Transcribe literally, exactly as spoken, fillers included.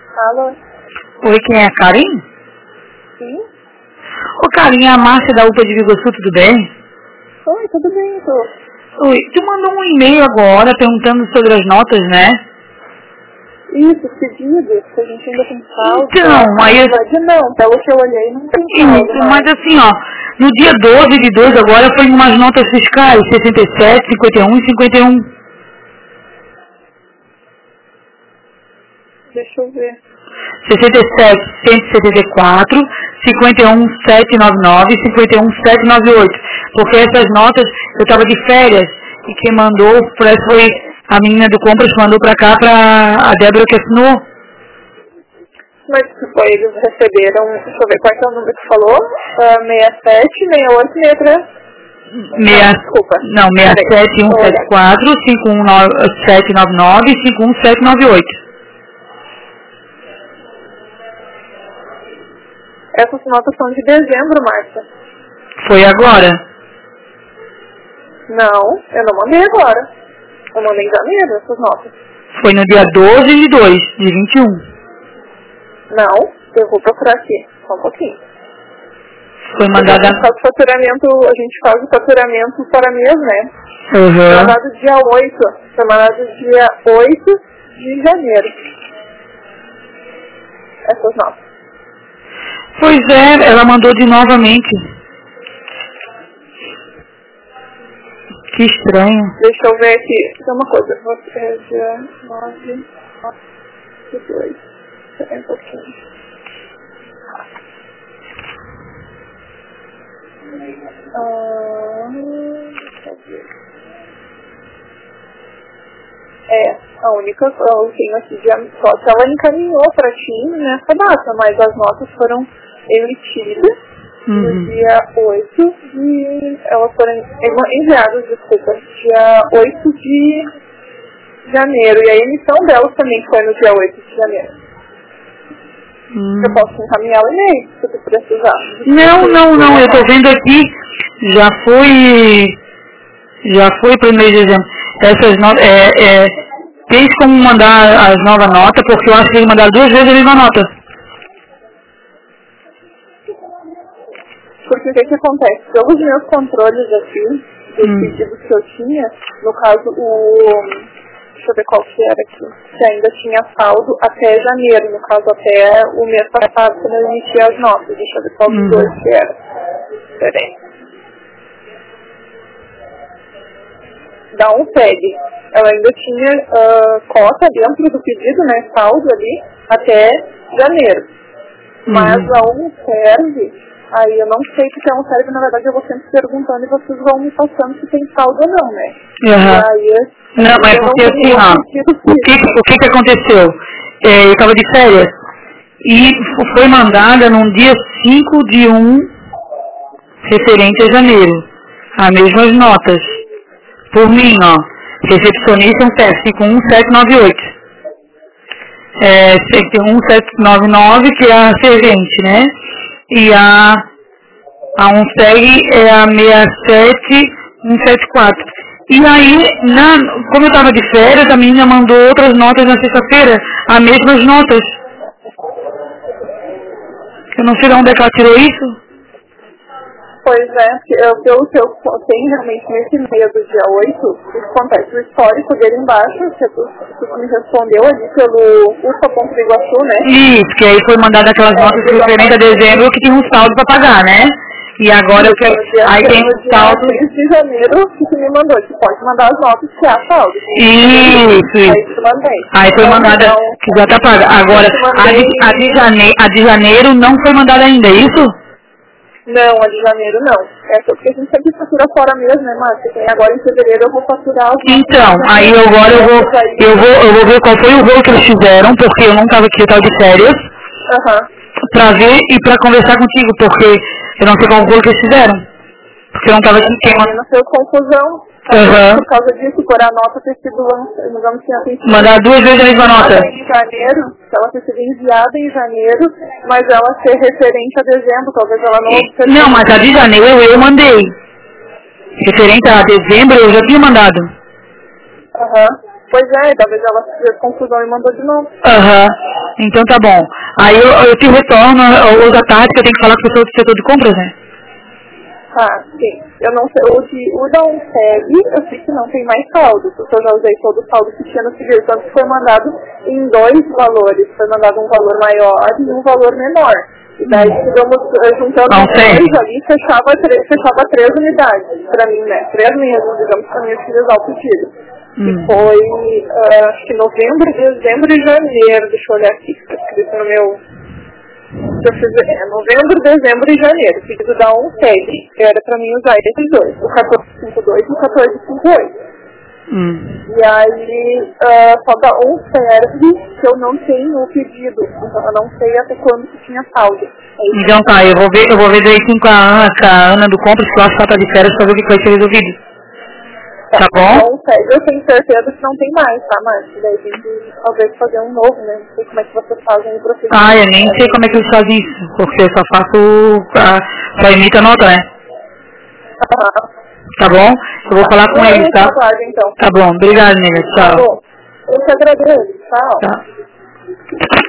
Alô? Oi, quem é a Karen? Sim? Ô, Karen, é a Márcia da U P A de Biguaçu, tudo bem? Oi, tudo bem, tô. Oi, tu mandou um e-mail agora perguntando sobre as notas, né? Isso, pedido, que a gente ainda tem saldo. Então, Na aí eu... verdade não, pelo que eu olhei não tem saldo. Isso, mas assim, ó, no dia doze de dois agora foi umas notas fiscais, sessenta e sete, cinquenta e um e cinquenta e um. Deixa eu ver. sessenta e sete, cento e setenta e quatro, cinquenta e um, setecentos e noventa e nove e cinquenta e um, setecentos e noventa e oito. Porque essas notas, eu estava de férias e quem mandou, parece foi a menina do compras que mandou para cá, para a Débora que assinou. Mas tipo, eles receberam, deixa eu ver qual é o número que falou, uh, sessenta e sete, sessenta e oito, sessenta e três. Meia, não, desculpa. não, sessenta e sete, cento e setenta e quatro, cinquenta e um, setecentos e noventa e nove e cinquenta e um, setecentos e noventa e oito. Essas notas são de dezembro, Márcia. Foi agora? Não, eu não mandei agora. Eu mandei em janeiro essas notas. Foi no dia doze de dois, de vinte e um. Não, eu vou procurar aqui, só um pouquinho. Foi mandada... A gente faz o faturamento, a gente faz o faturamento para mês, né? Uhum. Foi mandado dia oito, foi mandado dia oito de janeiro. Essas notas. Pois é, ela mandou de novamente. Que estranho. Deixa eu ver aqui. Tem uma coisa. Você é dia nove, nove, dois. Espera um pouquinho. Ah, deixa eu ver. É, a única, eu tenho aqui de só que ela encaminhou para ti nessa data, mas as notas foram emitidas uhum. no dia oito de... Elas foram enviadas, desculpa, dia oito de janeiro. E a emissão delas também foi no dia oito de janeiro. Hum. Eu posso encaminhar o e-mail, se tu precisar. Não, não, não, eu tô vendo aqui, já foi, já foi para o mês de dezembro. Essas notas, é, é, tens como mandar as novas notas, porque eu acho que eles mandaram duas vezes a mesma nota. Porque o que que acontece? Pelos meus controles aqui, dos hum. pedidos que eu tinha, no caso o... Deixa eu ver qual que era aqui. Que ainda tinha saldo até janeiro, no caso até o mês passado, quando eu emiti as notas. Deixa eu ver qual dos hum. dois que era. Peraí. Da Unfed. Ela ainda tinha uh, cota dentro do pedido, né, saldo ali, até janeiro. Uhum. Mas a Unserve, aí eu não sei o que é Unserve, na verdade eu vou sempre perguntando e vocês vão me passando se tem saldo ou não, né? Uhum. E aí, não, mas porque assim, ó, o que, o que que aconteceu? É, eu estava de férias e foi mandada num dia cinco de um, referente a janeiro, as mesmas notas. Por mim, ó, recepcionista um teste cinco um sete nove oito. É, cinco um sete nove nove, que é a servente, né? E a, a Unseg é a seis sete um sete quatro. E aí, na, como eu estava de férias, a menina mandou outras notas na sexta-feira, as mesmas notas. Eu não sei de onde é que ela tirou isso. Pois é, eu, pelo que eu tenho realmente nesse e-mail do dia oito, o que acontece, o histórico dele embaixo, que tu, tu me respondeu ali pelo ursa.iguaçu, né? Isso, que aí foi mandada aquelas é, notas referentes a dezembro que tinha um saldo para pagar, né? E agora eu quero... Aí tem um saldo... três de janeiro que tu me mandou, tu pode mandar as notas que há saldo. Isso, isso. Aí tu mandei. Aí foi mandada, então, que já tá paga. Agora, a de, a, de janeiro, a de janeiro não foi mandada ainda, é isso? Não, a de janeiro não. É porque a gente sempre fatura fora mesmo, né, Márcia? E agora em fevereiro eu vou faturar os... Então, aí eu agora eu vou, eu vou, eu vou ver qual foi o rolo que eles fizeram, porque eu não estava aqui, eu estava de férias. Aham. Uhum. Pra ver e pra conversar contigo, porque eu não sei qual rolo que eles fizeram. Porque eu não estava aqui. Quem... Não foi confusão. Uhum. Por causa disso, por a nota ter sido lançada. Mandar duas vezes a mesma nota. Em janeiro, ela ter sido enviada em janeiro, mas ela ser referente a dezembro, talvez ela não... E, não, mas a de janeiro eu mandei. Referente a dezembro eu já tinha mandado. Aham. Uhum. Pois é, talvez ela fez confusão e mandou de novo. Aham. Uhum. Então tá bom. Aí eu, eu te retorno hoje à tarde que eu tenho que falar com o pessoal do setor de compras, né? Ah, sim. Eu não sei, o, de, o da Unteg, eu sei que não tem mais saldo, porque eu já usei todo o saldo que tinha no Civil, tanto que foi mandado em dois valores, foi mandado um valor maior e um valor menor. E daí, digamos, juntando os dois ali, fechava, três, fechava três unidades, pra mim, né? Três mesmo, digamos, pra mim, utilizar o pedido. Hum. E foi, uh, acho que novembro, dezembro e janeiro, deixa eu olhar aqui, está escrito no meu... Eu fiz, é, novembro, dezembro e janeiro, pedido da Unteg, que era pra mim usar esses dois, o quatorze cinquenta e dois e o quatorze cinquenta e oito. Hum. E aí, uh, falta um serve que eu não tenho o pedido, então eu não sei até quando que tinha saldo. Então tá, eu vou ver, eu vou ver direitinho com a Ana, com a Ana do Compras, que eu acho que ela tá de férias, pra ver o que vai ser resolvido. Tá bom? Então, eu tenho certeza que não tem mais, tá, Márcia? Daí tem que talvez fazer um novo, né? Não sei como é que vocês fazem o processo. Ah, eu nem sei como é que eles fazem isso, porque eu só faço, a, só imito a nota, né? Aham. Tá bom? Eu vou falar com eles, tá? Então. Tá bom, obrigado, nega. Tchau. Tá bom. Eu te agradeço. Tchau. Tá.